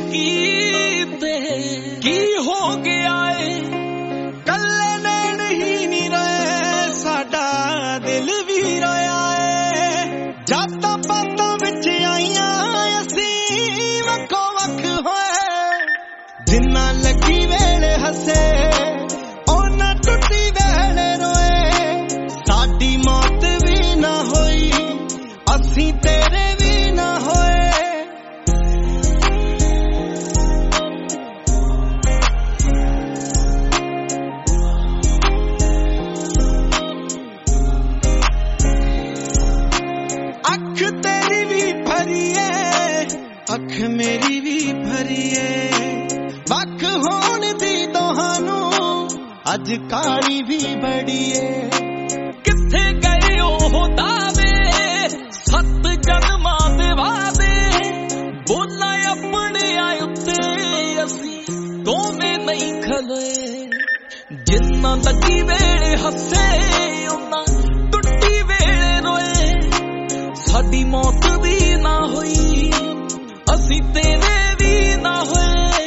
कीते की हो गया है कल्ले नैन ही नहीं रहे साडा दिल भी रोया है जाता पाता विच आईयां असीं वक्खो वक्ख होए जिन्ना लगी वेले हसे ओना टुटी वेले रोए साडी मौत भी ना होई असीं तेरे भी ना होए अख तेरी भी भरी है अख मेरी भी भरी है वख होण दी दोहानू अज काली भी बड़ी है किथे गए ओ दावे सत जन्मां दे वादे बोला अपने आए उत्ते असी दोवें नहीं खलोए जिन्ना लगी वेले हसे उन्ना टुटी वेले रोए साडी मौत भी ना होई असी तेरे भी ना होए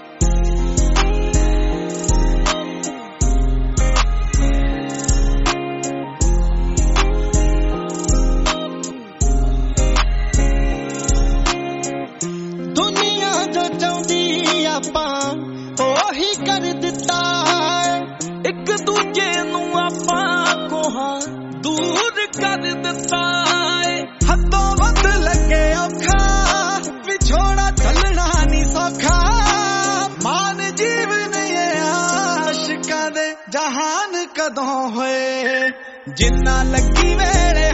दुनिया जो चाहती आपां ओही कर दिता एक दूजे नू आपां कोहां दूर कर दिता हदों वध लगे औखा विछोड़ा चलना नहीं सौखा मान जीवन ये आशिकां दे जहान कदों होए जिन्ना लगी वेले